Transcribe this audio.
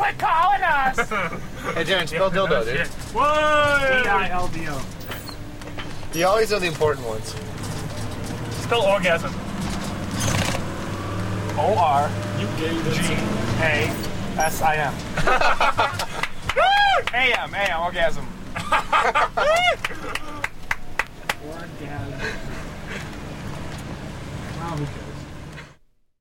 quit calling us! Hey, Darren, spell dildo, dude. Whoa! D-I-L-D-O. You always know the important ones. Spell orgasm. O-R-G-A-S-I-M. A-M, orgasm. Orgasm. Wow, who cares?